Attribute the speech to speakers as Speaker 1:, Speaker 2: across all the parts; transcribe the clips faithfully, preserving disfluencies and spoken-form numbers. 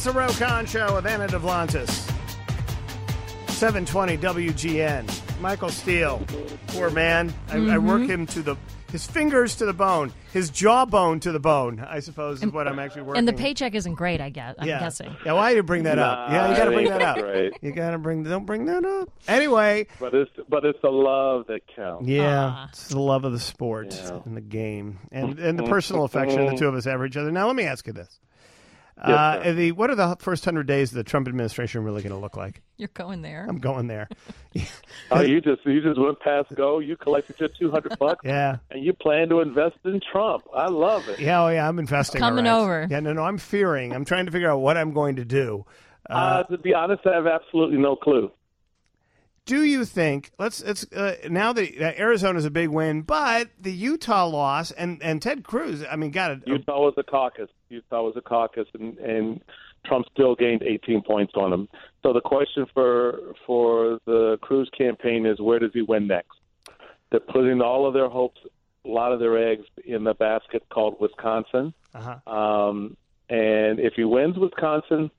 Speaker 1: the Roe Conn Show with Anna Duvlantis. seven twenty W G N. Michael Steele, poor man. I, mm-hmm. I work him to the his fingers to the bone, his jawbone to the bone, I suppose, is and, what I'm actually working.
Speaker 2: And the paycheck isn't great, I guess. I'm
Speaker 1: yeah.
Speaker 2: guessing.
Speaker 1: Yeah, why do you bring that
Speaker 3: nah,
Speaker 1: up? Yeah, you got to bring that up.
Speaker 3: Right.
Speaker 1: You got to bring. Don't bring that up. Anyway,
Speaker 3: but it's but it's the love that counts.
Speaker 1: Yeah,
Speaker 2: Aww.
Speaker 1: It's the love of the sport yeah. and the game, and and the personal affection the two of us have for each other. Now, let me ask you this.
Speaker 3: Yes,
Speaker 1: uh, the what are the first hundred days of the Trump administration really going to look like?
Speaker 2: You're going there.
Speaker 1: I'm going there.
Speaker 3: Oh, you just you just went past go. You collected your two hundred bucks.
Speaker 1: Yeah,
Speaker 3: and you plan to invest in Trump. I love it.
Speaker 1: Yeah, oh yeah, I'm investing.
Speaker 2: Coming
Speaker 1: right.
Speaker 2: over.
Speaker 1: Yeah, no, no, I'm fearing. I'm trying to figure out what I'm going to do.
Speaker 3: Uh, uh, to be honest, I have absolutely no clue.
Speaker 1: Do you think let's it's uh, now that uh, Arizona's a big win, but the Utah loss and, and Ted Cruz, I mean, got it.
Speaker 3: Utah was a caucus. Utah was a caucus, and, and Trump still gained eighteen points on him. So the question for for the Cruz campaign is, where does he win next? They're putting all of their hopes, a lot of their eggs in the basket called Wisconsin.
Speaker 1: Uh-huh.
Speaker 3: Um, and if he wins Wisconsin,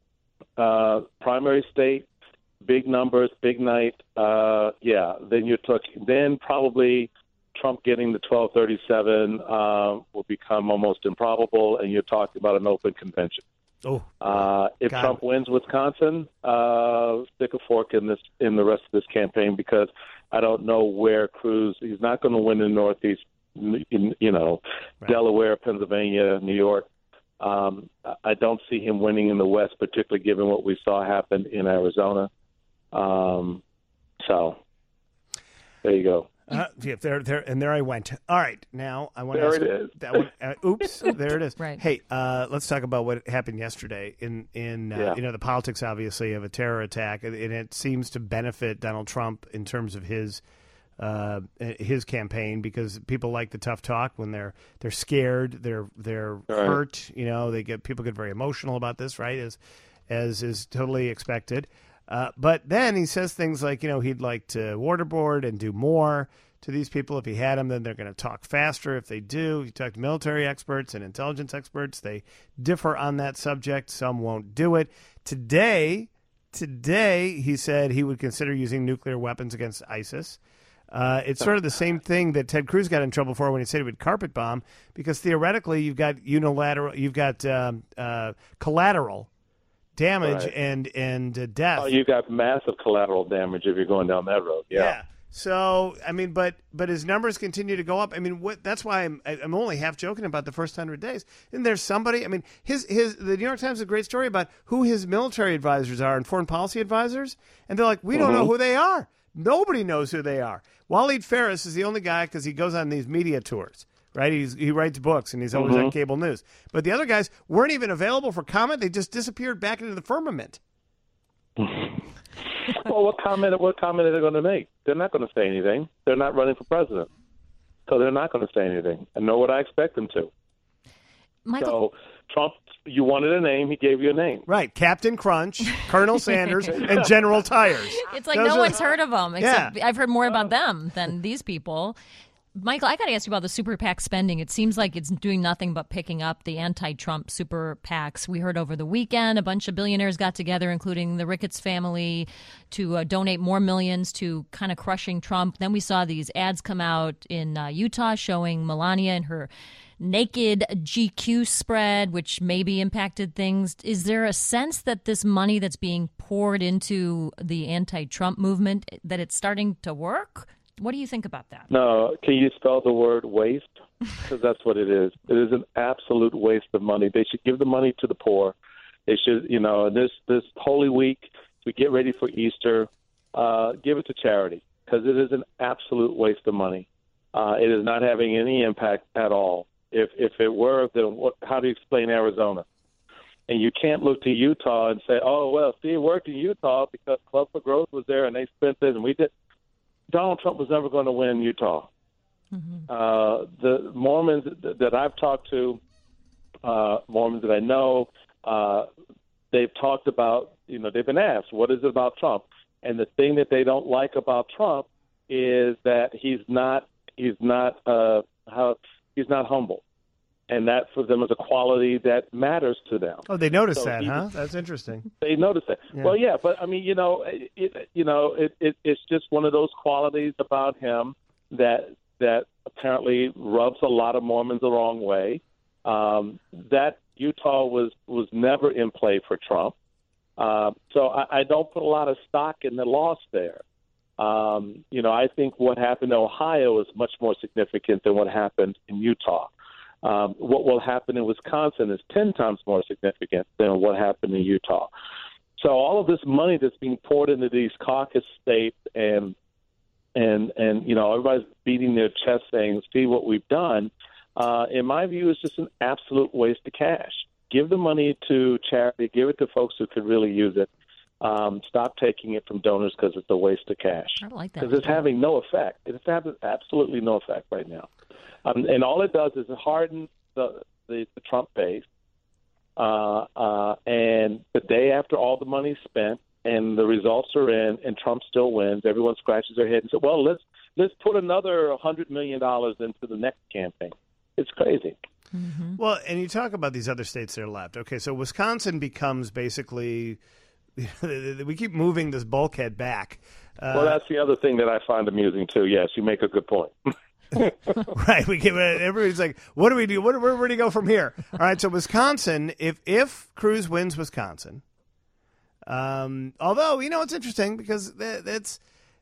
Speaker 3: uh, primary state, big numbers, big night, uh, yeah, then you're talking, then probably Trump getting the twelve thirty-seven uh, will become almost improbable, and you're talking about an open convention.
Speaker 1: Oh,
Speaker 3: uh, if
Speaker 1: God.
Speaker 3: Trump wins Wisconsin, uh, stick a fork in this in the rest of this campaign, because I don't know where Cruz. He's not going to win in the Northeast, in, you know, right. Delaware, Pennsylvania, New York. Um, I don't see him winning in the West, particularly given what we saw happen in Arizona. Um, so there you go.
Speaker 1: Uh, yeah, there, there, and there I went. All right, now I want
Speaker 3: there
Speaker 1: to ask
Speaker 3: it is.
Speaker 1: that one. Uh, oops, there it is.
Speaker 2: Right.
Speaker 1: Hey, uh, let's talk about what happened yesterday in in uh,
Speaker 3: yeah.
Speaker 1: you know the politics, obviously, of a terror attack, and, and it seems to benefit Donald Trump in terms of his uh, his campaign, because people like the tough talk when they're they're scared, they're they're
Speaker 3: right.
Speaker 1: hurt. You know, they get people get very emotional about this, right? As as is totally expected. Uh, but then he says things like, you know, he'd like to waterboard and do more to these people. If he had them, then they're going to talk faster. If they do, you talk to military experts and intelligence experts. They differ on that subject. Some won't do it. Today, today he said he would consider using nuclear weapons against ISIS. Uh, it's sort of the same thing that Ted Cruz got in trouble for when he said he would carpet bomb, because theoretically you've got unilateral, you've got um, uh, collateral damage
Speaker 3: right.
Speaker 1: and and uh, death.
Speaker 3: Oh, you got massive collateral damage if you're going down that road. Yeah.
Speaker 1: yeah. So I mean, but but his numbers continue to go up. I mean, what? That's why I'm I'm only half joking about the first hundred days. And there's somebody. I mean, his his the New York Times has a great story about who his military advisors are and foreign policy advisors, and they're like, we don't
Speaker 3: mm-hmm.
Speaker 1: know who they are. Nobody knows who they are. Waleed Ferris is the only guy, because he goes on these media tours. Right, he's, he writes books and he's always
Speaker 3: mm-hmm.
Speaker 1: on cable news. But the other guys weren't even available for comment; they just disappeared back into the firmament.
Speaker 3: Well, what comment? What comment are they going to make? They're not going to say anything. They're not running for president, so they're not going to say anything. And nor would I expect them to.
Speaker 2: Michael,
Speaker 3: so Trump, you wanted a name; he gave you a name.
Speaker 1: Right, Captain Crunch, Colonel Sanders, and General Tires.
Speaker 2: It's like
Speaker 1: Those
Speaker 2: no
Speaker 1: are,
Speaker 2: one's heard of them. Except
Speaker 1: yeah.
Speaker 2: I've heard more about them than these people. Michael, I got to ask you about the super PAC spending. It seems like it's doing nothing but picking up the anti-Trump super PACs. We heard over the weekend a bunch of billionaires got together, including the Ricketts family, to uh, donate more millions to kind of crushing Trump. Then we saw these ads come out in uh, Utah showing Melania and her naked G Q spread, which maybe impacted things. Is there a sense that this money that's being poured into the anti-Trump movement, that it's starting to work? What do you think about that?
Speaker 3: No, can you spell the word waste? Because that's what it is. It is an absolute waste of money. They should give the money to the poor. They should, you know, this this Holy Week, we get ready for Easter, uh, give it to charity, because it is an absolute waste of money. Uh, it is not having any impact at all. If if it were, then what, how do you explain Arizona? And you can't look to Utah and say, oh, well, see, it worked in Utah because Club for Growth was there and they spent this and we did. Donald Trump was never going to win Utah. Mm-hmm. Uh, the Mormons that I've talked to, uh, Mormons that I know, uh, they've talked about, you know, they've been asked, what is it about Trump? And the thing that they don't like about Trump is that he's not, he's not, uh, how, he's not humble. and that for them is a quality that matters to them.
Speaker 1: Oh, they noticed
Speaker 3: So
Speaker 1: that,
Speaker 3: he-
Speaker 1: huh? That's interesting.
Speaker 3: They notice that.
Speaker 1: Yeah.
Speaker 3: Well, yeah, but I mean, you know, it, you know, it, it, it's just one of those qualities about him that that apparently rubs a lot of Mormons the wrong way. Um, that Utah was was never in play for Trump, uh, so I, I don't put a lot of stock in the loss there. Um, you know, I think what happened in Ohio is much more significant than what happened in Utah. Um, what will happen in Wisconsin is ten times more significant than what happened in Utah. So all of this money that's being poured into these caucus states, and and and you know, everybody's beating their chest saying, "See what we've done." Uh, in my view, is just an absolute waste of cash. Give the money to charity. Give it to folks who could really use it. Um, stop taking it from donors because it's a waste of cash.
Speaker 2: I like that.
Speaker 3: Because it's having no effect. It's having absolutely no effect right now. Um, and all it does is it hardens the, the, the Trump base. Uh, uh, and the day after all the money's spent and the results are in and Trump still wins, everyone scratches their head and says, well, let's let's put another one hundred million dollars into the next campaign. It's crazy.
Speaker 2: Mm-hmm.
Speaker 1: Well, and you talk about these other states that are left. Okay, so Wisconsin becomes basically we keep moving this bulkhead back. Uh,
Speaker 3: Well, that's the other thing that I find amusing, too. Yes, you make a good point.
Speaker 1: right. We give everybody's like, what do we do? What, where, where do you go from here? All right. So Wisconsin, if if Cruz wins Wisconsin, um, although you know it's interesting because that, that's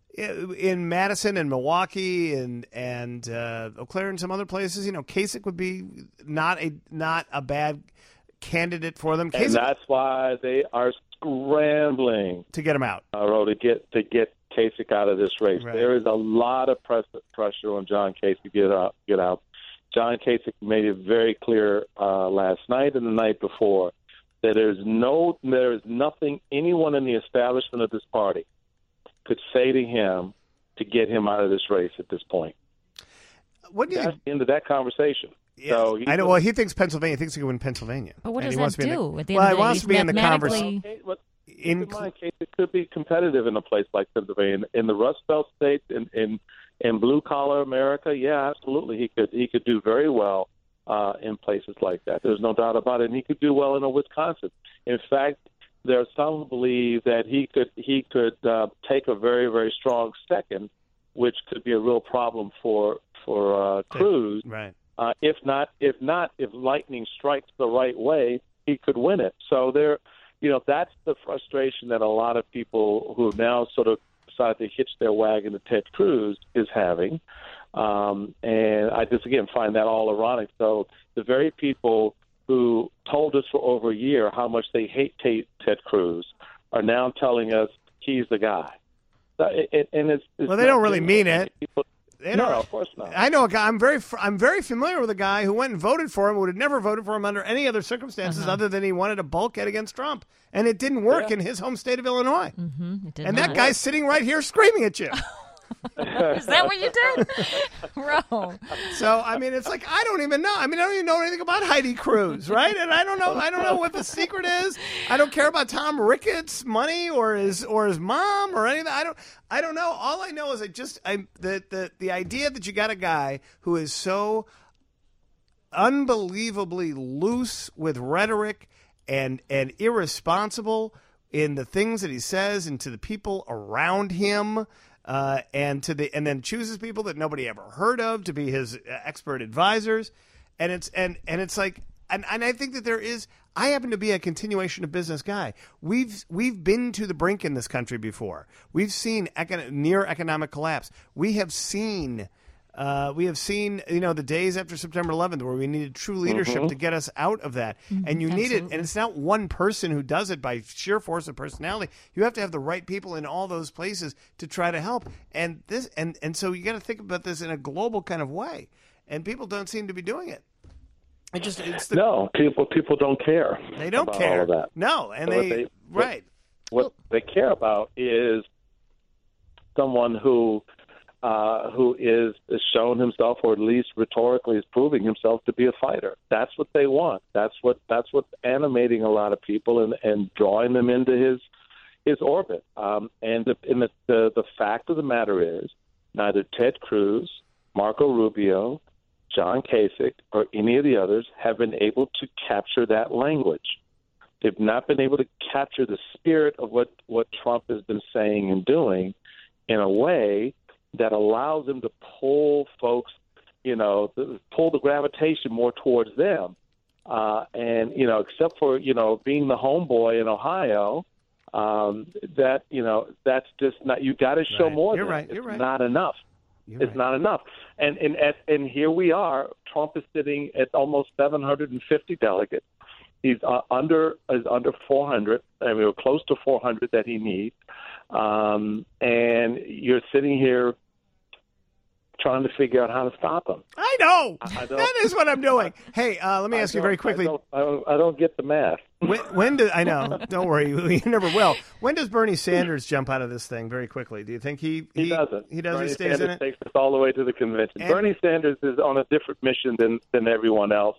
Speaker 1: in Madison and Milwaukee and and uh, Eau Claire and some other places. You know, Kasich would be not a not a bad candidate for them.
Speaker 3: And
Speaker 1: Kasich,
Speaker 3: that's why they are scrambling
Speaker 1: to get him out.
Speaker 3: uh, to get to get Kasich out of this race.
Speaker 1: Right.
Speaker 3: There is a lot of press, pressure on John Kasich to get out. Get out. John Kasich made it very clear uh, last night and the night before that there's no, there is nothing anyone in the establishment of this party could say to him to get him out of this race at this point.
Speaker 1: What do you
Speaker 3: That's
Speaker 1: think?
Speaker 3: the end of that conversation.
Speaker 1: Yeah,
Speaker 3: So he
Speaker 1: I know.
Speaker 3: could-
Speaker 1: Well, he thinks Pennsylvania. He thinks he can win Pennsylvania.
Speaker 2: But what
Speaker 1: And
Speaker 2: does
Speaker 1: he wants
Speaker 2: that
Speaker 1: to be in
Speaker 2: do?
Speaker 1: the-
Speaker 2: At the
Speaker 1: well,
Speaker 2: end
Speaker 1: he
Speaker 2: of the
Speaker 1: wants
Speaker 2: day,
Speaker 1: to be in the
Speaker 2: mathematically-
Speaker 1: conversation.
Speaker 3: Okay, but keep
Speaker 1: In-
Speaker 3: in mind, Kasich could be competitive in a place like Pennsylvania, in the Rust Belt states, in in, in blue collar America. Yeah, absolutely, he could he could do very well uh, in places like that. There's no doubt about it, and he could do well in a Wisconsin. In fact, there are some who believe that he could he could uh, take a very very strong second, which could be a real problem for for uh, Cruz.
Speaker 1: Right.
Speaker 3: Uh, if not, if not, if lightning strikes the right way, he could win it. So there, you know, that's the frustration that a lot of people who have now sort of decided to hitch their wagon to Ted Cruz is having. Um, and I just, again, find that all ironic. So the very people who told us for over a year how much they hate Ted, Ted Cruz are now telling us he's the guy. So it, and it's, it's
Speaker 1: Well, they
Speaker 3: not
Speaker 1: don't really
Speaker 3: just-
Speaker 1: mean it.
Speaker 3: People,
Speaker 1: They
Speaker 3: no,
Speaker 1: don't-
Speaker 3: of course not.
Speaker 1: I know a guy. I'm very. I'm very familiar with a guy who went and voted for him. Would have never voted for him under any other circumstances
Speaker 2: Uh-huh.
Speaker 1: other than he wanted a bulkhead against Trump, and it didn't work
Speaker 3: Yeah.
Speaker 1: in his home state of Illinois.
Speaker 2: Mhm, it did
Speaker 1: And
Speaker 2: not.
Speaker 1: that guy's sitting right here screaming at you.
Speaker 2: Is that what you did? Bro.
Speaker 1: So I mean, it's like I don't even know. I mean, I don't even know anything about Heidi Cruz, right? And I don't know. I don't know what the secret is. I don't care about Tom Ricketts' money or his or his mom or anything. I don't. I don't know. All I know is I just I the the the idea that you got a guy who is so unbelievably loose with rhetoric and and irresponsible in the things that he says and to the people around him. Uh, and to the and then chooses people that nobody ever heard of to be his uh, expert advisors, and it's and and it's like and, and I think that there is. I happen to be a continuation of business guy. We've we've been to the brink in this country before. We've seen econ- near economic collapse. We have seen. Uh, we have seen, you know, the days after September eleventh where we needed true leadership to get us out of that. And you need it.
Speaker 2: absolutely.
Speaker 1: And it's not one person who does it by sheer force of personality. You have to have the right people in all those places to try to help. And this, and, and so you got to think about this in a global kind of way. And people don't seem to be doing it. It just, it's the,
Speaker 3: No, people people don't care.
Speaker 1: they don't
Speaker 3: about
Speaker 1: care.
Speaker 3: all of that.
Speaker 1: No. And
Speaker 3: So
Speaker 1: they,
Speaker 3: what they- what-
Speaker 1: right.
Speaker 3: What they care about is someone who uh, who is has shown himself, or at least rhetorically is proving himself to be a fighter. That's what they want. That's what that's what's animating a lot of people and, and drawing them into his his orbit. Um, and the, and the, the the fact of the matter is, neither Ted Cruz, Marco Rubio, John Kasich or any of the others have been able to capture that language. They've not been able to capture the spirit of what, what Trump has been saying and doing in a way that allows them to pull folks, you know, pull the gravitation more towards them. Uh, and, you know, except for, you know, being the homeboy in Ohio, um, that, you know, that's just not, you got to show
Speaker 1: Right.
Speaker 3: more.
Speaker 1: You're
Speaker 3: than
Speaker 1: right.
Speaker 3: It's
Speaker 1: You're right.
Speaker 3: not enough.
Speaker 1: You're
Speaker 3: It's
Speaker 1: right.
Speaker 3: not enough. And, and, and, and here we are. Trump is sitting at almost seven hundred fifty delegates. He's uh, under is under four hundred. I mean, we're close to four hundred that he needs. Um, and you're sitting here trying to figure out how to stop him.
Speaker 1: I know.
Speaker 3: I don't-
Speaker 1: That is what I'm doing. Hey, uh, let me
Speaker 3: I
Speaker 1: ask you
Speaker 3: don't-
Speaker 1: very quickly.
Speaker 3: I don't, I don't, I don't get the math.
Speaker 1: When, when do I know? Don't worry, you never will. When does Bernie Sanders jump out of this thing? Very quickly. Do you think he
Speaker 3: He, doesn't.
Speaker 1: He doesn't.
Speaker 3: Bernie
Speaker 1: He stays
Speaker 3: Sanders
Speaker 1: in it.
Speaker 3: takes us all the way to the convention.
Speaker 1: And-
Speaker 3: Bernie Sanders is on a different mission than than everyone else.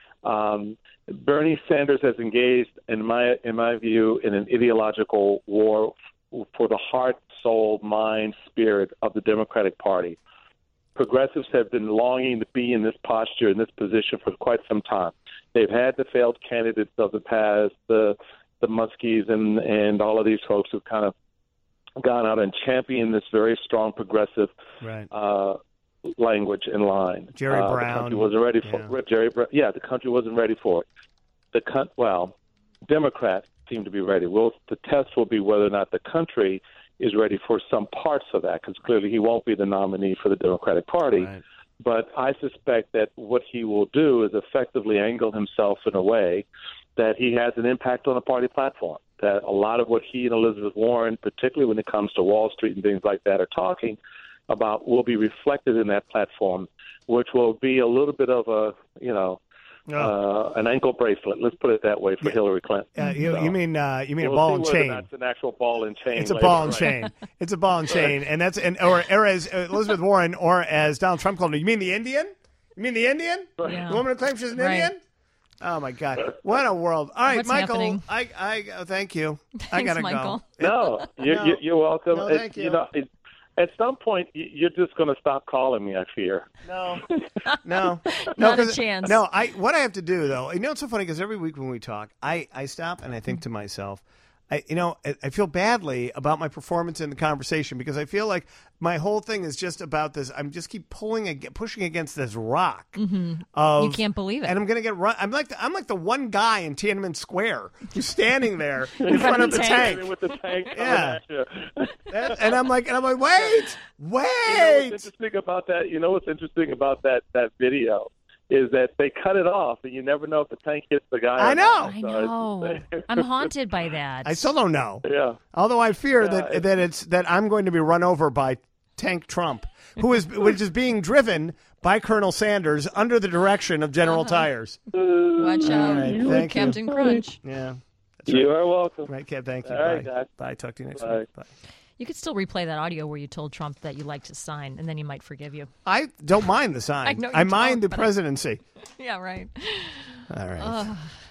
Speaker 3: Um, Bernie Sanders has engaged, in my in my view, in an ideological war for the heart, soul, mind, spirit of the Democratic Party. Progressives have been longing to be in this posture, in this position for quite some time. They've had the failed candidates of the past, the the Muskies and, and all of these folks who've kind of gone out and championed this very strong progressive
Speaker 1: Right.
Speaker 3: uh, language and line.
Speaker 1: Jerry
Speaker 3: uh,
Speaker 1: Brown.
Speaker 3: The country wasn't ready for
Speaker 1: Yeah.
Speaker 3: it. Jerry Brown. Yeah, the country wasn't ready for it. The con- well, Democrats seem to be ready. Well, the test will be whether or not the country is ready for some parts of that, because clearly he won't be the nominee for the Democratic Party.
Speaker 1: Right.
Speaker 3: But I suspect that what he will do is effectively angle himself in a way that he has an impact on the party platform, that a lot of what he and Elizabeth Warren, particularly when it comes to Wall Street and things like that, are talking about will be reflected in that platform, which will be a little bit of a, you know,
Speaker 1: Oh.
Speaker 3: uh, an ankle bracelet. Let's put it that way for
Speaker 1: Yeah.
Speaker 3: Hillary Clinton.
Speaker 1: Uh, you,
Speaker 3: So,
Speaker 1: you mean uh, you mean
Speaker 3: we'll
Speaker 1: a ball
Speaker 3: see
Speaker 1: and
Speaker 3: whether or
Speaker 1: chain?
Speaker 3: not It's an actual ball and chain.
Speaker 1: It's a
Speaker 3: later,
Speaker 1: ball and
Speaker 3: right?
Speaker 1: chain. It's a ball and chain, and that's and or, or as Elizabeth Warren or as Donald Trump called her. You mean the Indian? You mean the Indian?
Speaker 2: Yeah.
Speaker 1: The woman who claims she's an
Speaker 2: Right.
Speaker 1: Indian? Oh my God! What a world! All right,
Speaker 2: What's
Speaker 1: Michael.
Speaker 2: happening?
Speaker 1: I I oh, thank you. I
Speaker 2: Thanks,
Speaker 1: gotta
Speaker 2: Michael.
Speaker 1: go.
Speaker 3: No, you're,
Speaker 1: No.
Speaker 3: you're- you're welcome.
Speaker 1: No,
Speaker 3: It-
Speaker 1: thank you.
Speaker 3: You know, it, at some point, y- you're just going to stop calling me, I fear.
Speaker 1: No, no, no.
Speaker 2: Not a
Speaker 1: 'cause-
Speaker 2: chance.
Speaker 1: No, I. What I have to do though, you know, it's so funny because every week when we talk, I I stop and I think to myself, I you know, I, I feel badly about my performance in the conversation because I feel like my whole thing is just about this. I'm just keep pulling, ag- pushing against this rock. Mm-hmm. Of,
Speaker 2: You can't believe it.
Speaker 1: and I'm gonna get run. I'm like the, I'm like the one guy in Tiananmen Square who's standing there in front of the
Speaker 2: tank.
Speaker 1: tank.
Speaker 3: With the tank coming
Speaker 1: Yeah.
Speaker 3: at you.
Speaker 1: And, and I'm like, and I'm like, wait,
Speaker 3: You know
Speaker 1: wait.
Speaker 3: what's interesting about that? You know what's interesting about that that video is that they cut it off, and you never know if the tank hits the guy.
Speaker 1: I
Speaker 3: or
Speaker 1: know.
Speaker 3: not.
Speaker 2: I
Speaker 3: So
Speaker 2: know.
Speaker 3: it's-
Speaker 2: I'm haunted by that.
Speaker 1: I still don't know.
Speaker 3: yeah.
Speaker 1: Although I fear
Speaker 3: Yeah,
Speaker 1: that
Speaker 3: it's-
Speaker 1: that it's that I'm going to be run over by Tank Trump, who is which is being driven by Colonel Sanders under the direction of General
Speaker 2: Uh-huh.
Speaker 1: Tires.
Speaker 2: Watch out,
Speaker 1: right, thank you.
Speaker 2: Captain Crunch.
Speaker 1: Yeah.
Speaker 3: You are welcome.
Speaker 1: Right, Kev. Thank you.
Speaker 3: All right,
Speaker 1: Bye.
Speaker 3: guys.
Speaker 1: Bye. Talk to you next
Speaker 3: Bye.
Speaker 1: week. Bye.
Speaker 2: You could still replay that audio where you told Trump that you liked his sign, and then he might forgive you.
Speaker 1: I don't mind the sign.
Speaker 2: I know you
Speaker 1: mind
Speaker 2: don't,
Speaker 1: the
Speaker 2: but I-
Speaker 1: presidency.
Speaker 2: Yeah, right.
Speaker 1: All right.